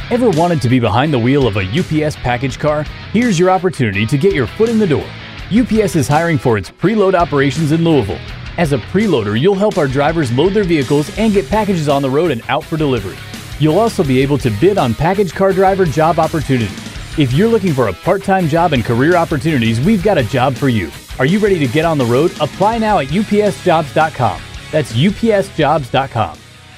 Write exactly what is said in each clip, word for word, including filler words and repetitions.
Ever wanted to be behind the wheel of a U P S package car? Here's your opportunity to get your foot in the door. U P S is hiring for its preload operations in Louisville. As a preloader, you'll help our drivers load their vehicles and get packages on the road and out for delivery. You'll also be able to bid on package car driver job opportunities. If you're looking for a part-time job and career opportunities, we've got a job for you. Are you ready to get on the road? Apply now at U P S jobs dot com. That's U P S jobs dot com.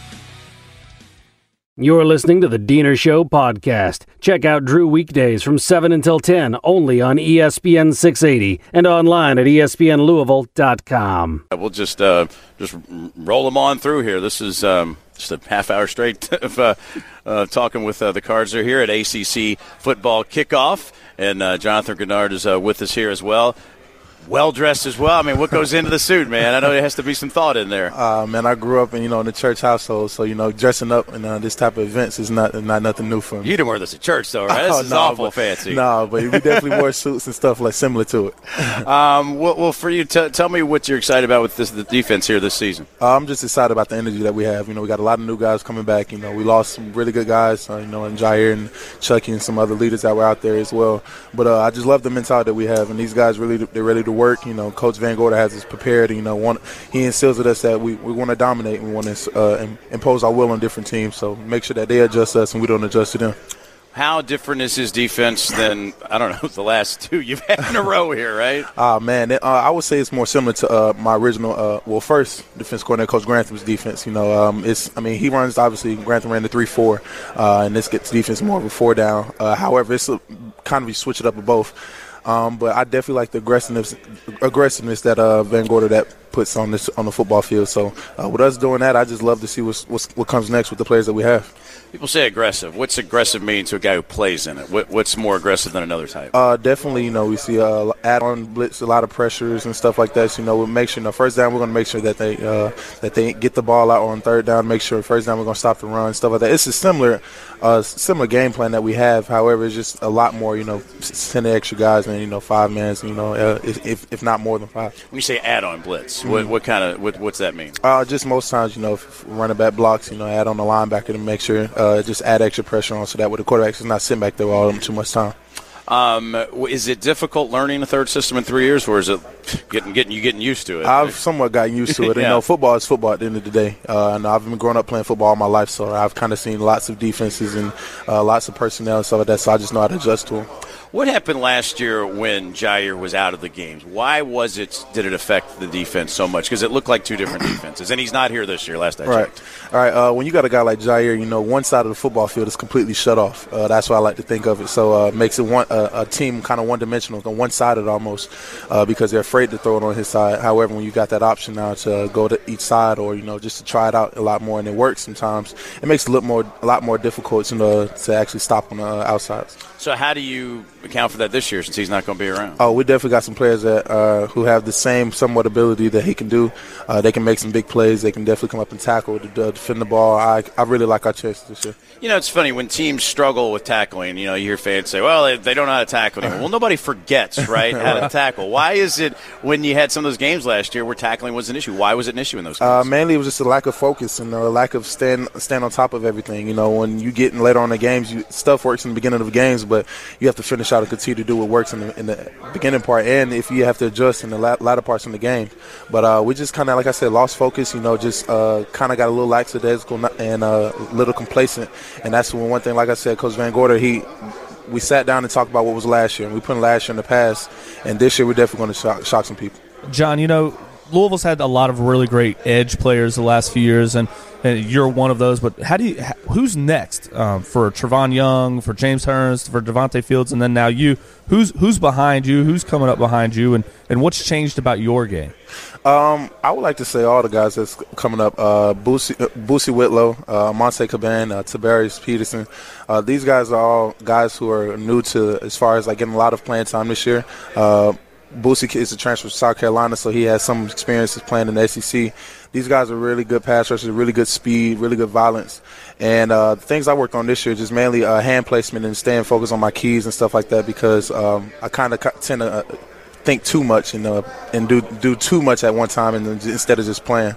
You're listening to the Diener Show podcast. Check out Drew weekdays from seven until ten, only on E S P N six eighty and online at E S P N Louisville dot com. We'll just uh, just roll them on through here. This is um, just a half hour straight of uh, uh, talking with uh, the Cards. They're here at A C C football kickoff, and uh, Jonathan Gennard is uh, with us here as well. Well-dressed as well. I mean, what goes into the suit, man? I know there has to be some thought in there. Uh, man, I grew up in, you know, in the church household, so, you know, dressing up in uh, this type of events is not not nothing new for me. You didn't wear this at church, though, right? This oh, is no, awful but, fancy. No, but we definitely wore suits and stuff like similar to it. um, well, well, for you, t- tell me what you're excited about with this the defense here this season. Uh, I'm just excited about the energy that we have. You know, we got a lot of new guys coming back. You know, we lost some really good guys, uh, you know, and Jair and Chucky and some other leaders that were out there as well. But uh, I just love the mentality that we have, and these guys really, they're ready to work. You know, Coach Van Gorder has us prepared. You know, want, he instills with us that we, we want to dominate. We want to uh, impose our will on different teams. So make sure that they adjust us and we don't adjust to them. How different is his defense than, I don't know, the last two you've had in a row here, right? Uh, man, uh, I would say it's more similar to uh, my original, uh, well, first defense coordinator, Coach Grantham's defense. You know, um, it's, I mean, he runs, obviously, Grantham ran the three four, uh, and this gets defense more of a four down. Uh, however, it's a, kind of you switch it up with both. Um, but I definitely like the aggressiveness, aggressiveness that uh, Van Gorder that puts on this on the football field. So uh, with us doing that, I just love to see what's, what's, what comes next with the players that we have. People say aggressive. What's aggressive mean to a guy who plays in it? What, what's more aggressive than another type? Uh, definitely, you know, we see uh, add-on blitz, a lot of pressures and stuff like that. So, you know, we'll make sure, you know, first down, we're going to make sure that they uh, that they get the ball out on third down. Make sure first down, we're going to stop the run, stuff like that. It's a similar, uh, similar game plan that we have. However, it's just a lot more, you know, sending extra guys and, you know, five mans, you know, uh, if if not more than five. When you say add-on blitz, mm-hmm. what what kind of what, what's that mean? Uh, just most times, you know, if running back blocks, you know, add on the linebacker to make sure uh, just add extra pressure on so that way the quarterback is not sitting back there all too much time. Um, is it difficult learning a third system in three years, or is it getting getting you getting used to it? I've somewhat gotten used to it. yeah. You know, football is football at the end of the day. Uh, and I've been growing up playing football all my life, so I've kind of seen lots of defenses and uh, lots of personnel and stuff like that, so I just know how to adjust to them. What happened last year when Jair was out of the games? Why was it? Did it affect the defense so much? Because it looked like two different defenses, and he's not here this year. Last I right. checked. All right. Uh, when you got a guy like Jair, you know, one side of the football field is completely shut off. Uh, that's why I like to think of it. So uh, it makes it one uh, a team kind of one-dimensional, one-sided almost, uh, because they're afraid to throw it on his side. However, when you got that option now to go to each side, or you know, just to try it out a lot more, and it works sometimes, it makes it a little more, a lot more difficult to uh, to actually stop on the uh, outsides. So how do you account for that this year, since he's not going to be around? Oh, we definitely got some players that uh, who have the same somewhat ability that he can do. Uh, they can make some big plays. They can definitely come up and tackle, to, uh, defend the ball. I I really like our chances this year. You know, it's funny when teams struggle with tackling. You know, you hear fans say, "Well, they, they don't know how to tackle anymore." Well, nobody forgets, right, how to tackle. Why is it when you had some of those games last year where tackling was an issue? Why was it an issue in those games? Uh, mainly, it was just a lack of focus and a lack of stand stand on top of everything. You know, when you get in later on in the games, you, stuff works in the beginning of the games, but you have to finish out and continue to do what works in the, in the beginning part, and if you have to adjust in the latter parts in the game. But uh, we just kind of, like I said, lost focus. You know, just uh, kind of got a little lackadaisical and a uh, little complacent, and that's when one thing. Like I said, Coach Van Gorder, he. We sat down and talked about what was last year, and we put last year in the past, and this year we're definitely going to shock, shock some people. John, you know, Louisville's had a lot of really great edge players the last few years, and, and you're one of those. But how do you? Who's next um, for Trevon Young, for James Hurns, for Devontae Fields, and then now you? Who's who's behind you? Who's coming up behind you? And, and what's changed about your game? Um, I would like to say all the guys that's coming up, uh, Boosie, uh, Boosie Whitlow, uh, Monte Caban, uh, Tavarius Peterson. Uh, these guys are all guys who are new to as far as like getting a lot of playing time this year. Uh, Boosie is a transfer from South Carolina, so he has some experiences playing in the S E C. These guys are really good pass rushers, really good speed, really good violence. And uh, the things I worked on this year just mainly uh, hand placement and staying focused on my keys and stuff like that, because um, I kind of tend to uh, think too much and uh, and do do too much at one time and then, instead of just playing.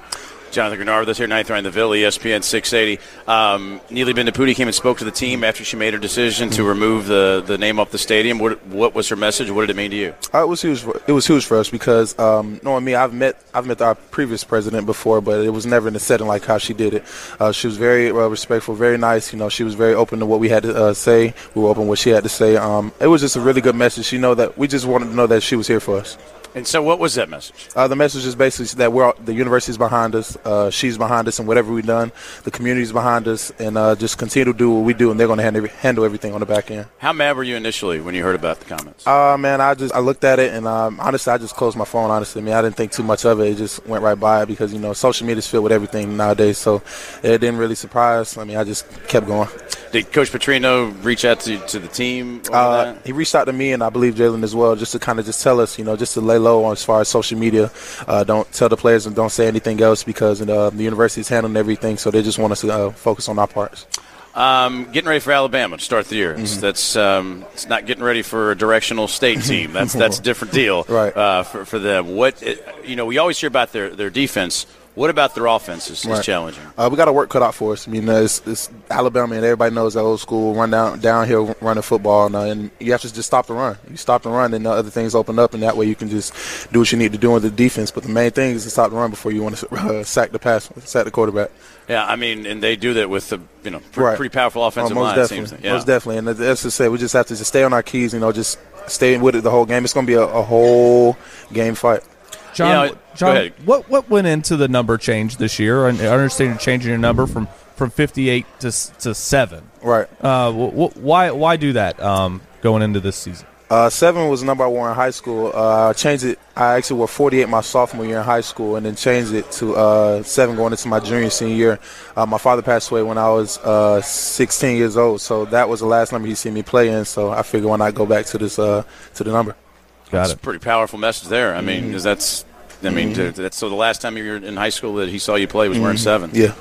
Jonathan Greenard with us here, ninth Round the Ville, E S P N six eighty. Um, Neely Bendapudi came and spoke to the team after she made her decision to remove the, the name off the stadium. What, what was her message? What did it mean to you? Uh, it was huge. For, it was huge for us because um, knowing me, I've met I've met our previous president before, but it was never in a setting like how she did it. Uh, she was very uh, respectful, very nice. You know, she was very open to what we had to uh, say. We were open to what she had to say. Um, it was just a really good message. She know that we just wanted to know that she was here for us. And so what was that message? Uh, the message is basically that we're the university's behind us, uh, she's behind us, and whatever we've done, the community's behind us, and uh, just continue to do what we do, and they're going to handle, handle everything on the back end. How mad were you initially when you heard about the comments? Uh, man, I just I looked at it, and um, honestly, I just closed my phone, honestly. I mean, I didn't think too much of it. It just went right by it because, you know, social media's filled with everything nowadays, so it didn't really surprise. I mean, I just kept going. Did Coach Petrino reach out to, to the team? Uh, he reached out to me, and I believe Jalen as well, just to kind of just tell us, you know, just to lay low on as far as social media. Uh, don't tell the players and don't say anything else because uh, the university is handling everything, so they just want us to uh, focus on our parts. Um, getting ready for Alabama to start the year. It's, Mm-hmm. that's um, it's not getting ready for a directional state team. That's that's a different deal, Right. uh, for for them. What you know, we always hear about their their defense. What about their offense is, is Right. challenging? Uh, we got our work cut out for us. I mean, uh, it's, it's Alabama, and everybody knows that old school run down downhill running football, and, uh, and you have to just stop the run. You stop the run, and uh, other things open up, and that way you can just do what you need to do with the defense. But the main thing is to stop the run before you want to uh, sack the pass, sack the quarterback. Yeah, I mean, and they do that with the you know pre- Right. pretty powerful offensive Oh, most line. It definitely, seems. Yeah. most definitely. And that's to say, we just have to just stay on our keys. You know, just stay with it the whole game. It's going to be a, a whole game fight. John, Yeah, go John ahead. what what went into the number change this year? I understand you're changing your number from, from fifty-eight to s- to seven. Right. Uh, wh- wh- why why do that um, going into this season? Uh, seven was the number I wore in high school. Uh, I changed it. I actually wore forty-eight my sophomore year in high school, and then changed it to uh, seven going into my junior senior year. Uh, my father passed away when I was uh, sixteen years old, so that was the last number he seen me play in. So I figured why not go back to this uh, to the number. Got That's it. a pretty powerful message there. I mean, Mm-hmm. 'cause that's I mean, to- that's so the last time you were in high school that he saw you play was wearing seven. Yeah.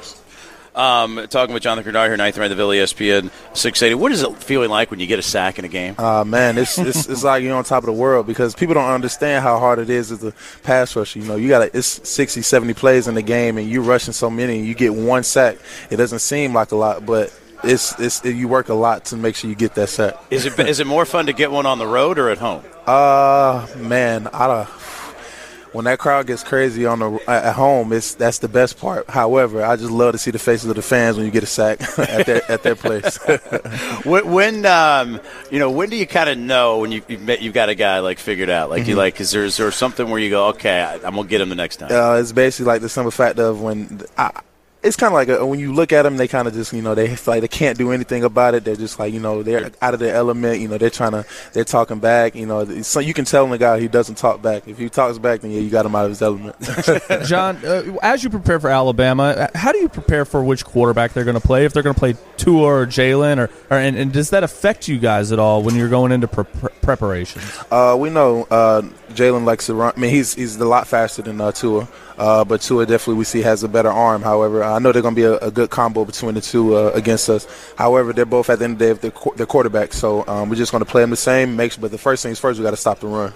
Um, talking with Jonathan Greenard here, ninth Round the Ville, E S P N six eighty. What is it feeling like when you get a sack in a game? Uh, man, it's, it's it's like you're on top of the world because people don't understand how hard it is as a pass rusher. You know, you got it's sixty, seventy plays in the game, and you rushing so many, and you get one sack. It doesn't seem like a lot, but it's it's it, you work a lot to make sure you get that sack. Is it is it more fun to get one on the road or at home? Uh, man, I don't. When that crowd gets crazy on the at home, it's that's the best part. However, I just love to see the faces of the fans when you get a sack at their at their place. When, when um, you know, when do you kind of know when you you've, met, you've got a guy like figured out? Like you like, is there is there something where you go, okay, I, I'm gonna get him the next time? uh, it's basically like the simple fact of when I. It's kind of like a, when you look at them, they kind of just, you know, they feel like they can't do anything about it. They're just like, you know, they're out of their element. You know, they're trying to, they're talking back. You know, so you can tell when the guy he doesn't talk back. If he talks back, then yeah, you got him out of his element. John, uh, as you prepare for Alabama, how do you prepare for which quarterback they're going to play? If they're going to play Tua or Jalen, or, or and, and does that affect you guys at all when you're going into pre- pre- preparations? Uh, we know uh, Jalen likes to run. I mean, he's he's a lot faster than uh, Tua, uh, but Tua definitely we see has a better arm. However, I know they're going to be a, a good combo between the two uh, against us. However, they're both at the end of the day of the qu- their quarterbacks, so um, we're just going to play them the same. Make sure, but the first things first, we got to stop the run.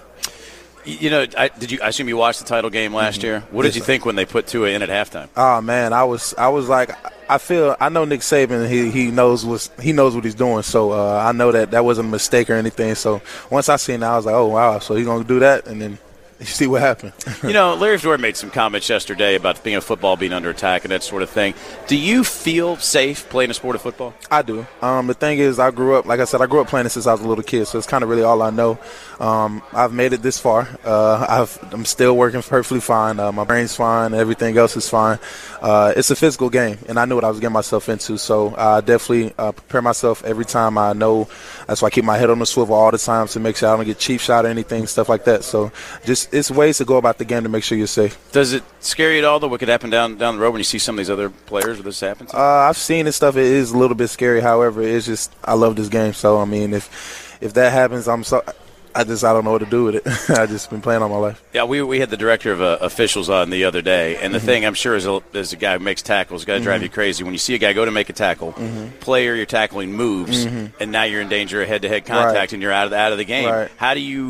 You know, I, did you? I assume you watched the title game last Mm-hmm. year. What did you think when they put Tua in at halftime? Oh man, I was I was like I feel I know Nick Saban he he knows what he knows what he's doing, so uh, I know that that wasn't a mistake or anything. So once I seen that, I was like, oh wow, so he's going to do that, and then you see what happened. You know, Larry Fedora made some comments yesterday about being a football being under attack and that sort of thing. Do you feel safe playing a sport of football? I do. Um, the thing is, I grew up, like I said, I grew up playing it since I was a little kid, so it's kind of really all I know. Um, I've made it this far. Uh, I've, I'm still working perfectly fine. Uh, my brain's fine. Everything else is fine. Uh, it's a physical game, and I knew what I was getting myself into, so I definitely uh, prepare myself every time. I know that's why I keep my head on the swivel all the time to make sure I don't get cheap shot or anything, stuff like that. So just it's ways to go about the game to make sure you're safe. Does it scare you at all, though, what could happen down down the road when you see some of these other players where this happens? Uh, I've seen this stuff. It is a little bit scary. However, it's just I love this game. So I mean, if if that happens, I'm so I just I don't know what to do with it. I just been playing all my life. Yeah, we we had the director of uh, officials on the other day, and the Mm-hmm. thing I'm sure as a, as a guy who makes tackles, got to drive you crazy when you see a guy go to make a tackle, Mm-hmm. player you're tackling moves, and now you're in danger of head-to-head contact, Right. and you're out of the, out of the game. Right. How do you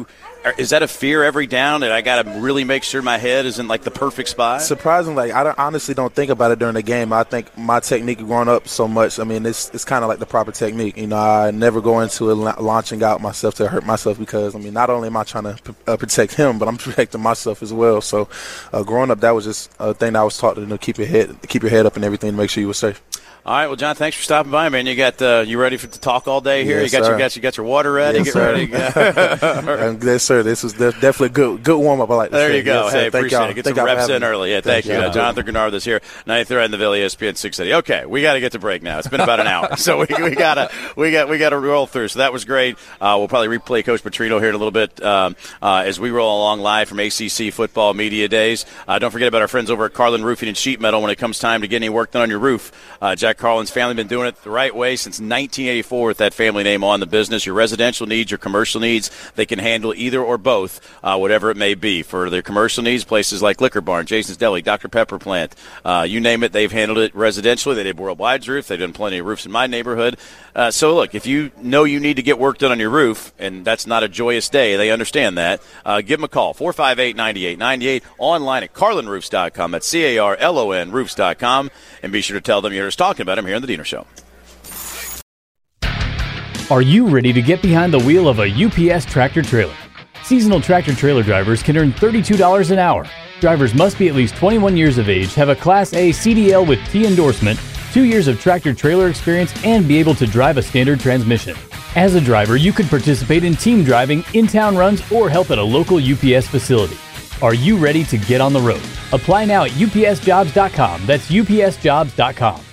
is that a fear every down that I got to really make sure my head is in like the perfect spot? Surprisingly, like, I don't, honestly don't think about it during the game. I think my technique growing up so much. I mean, it's it's kind of like the proper technique. You know, I never go into it la- launching out myself to hurt myself because I mean, not only am I trying to p- uh, protect him, but I'm protecting myself as well. So, uh, growing up, that was just a thing that I was taught to you know, keep your head keep your head up and everything to make sure you were safe. All right, well, John, thanks for stopping by, man. You got uh, you ready for, to talk all day here? Yes, you got sir. your got you got your water ready. Yes, Get sir. ready. um, yes, sir. This was de- definitely a good good warm up. I like to There say. you go. Yes, hey, thank appreciate y'all. it. Get Thank some y'all for reps in having me. early. Yeah, thank, Thank you. you. Uh, Jonathan Gennard is here, ninth thread in the Ville, E S P N six eighty. Okay, we got to get to break now. It's been about an hour, so we, we gotta we got we got to roll through. So that was great. Uh, we'll probably replay Coach Petrino here in a little bit um, uh, as we roll along live from A C C Football Media Days. Uh, don't forget about our friends over at Carlin Roofing and Sheet Metal when it comes time to get any work done on your roof. Uh, Jack Carlin's family been doing it the right way since nineteen eighty-four with that family name on the business. Your residential needs, your commercial needs, they can handle either or both, uh, whatever it may be. For their commercial needs, places like Liquor Barn, Jason's Deli, Doctor Pepper Plant, uh, you name it, they've handled it residentially. They did Worldwide's roof. They've done plenty of roofs in my neighborhood. Uh, so, look, if you know you need to get work done on your roof, and that's not a joyous day, they understand that, uh, give them a call, four five eight, nine eight nine eight, online at carlin roofs dot com. That's C A R L O N roofs dot com. And be sure to tell them you're just talking about them here on The Diener Show. Are you ready to get behind the wheel of a U P S tractor trailer? Seasonal tractor trailer drivers can earn thirty-two dollars an hour. Drivers must be at least twenty-one years of age, have a Class A C D L with T endorsement, two years of tractor trailer experience, and be able to drive a standard transmission. As a driver, you could participate in team driving, in-town runs, or help at a local U P S facility. Are you ready to get on the road? Apply now at U P S jobs dot com. That's U P S jobs dot com.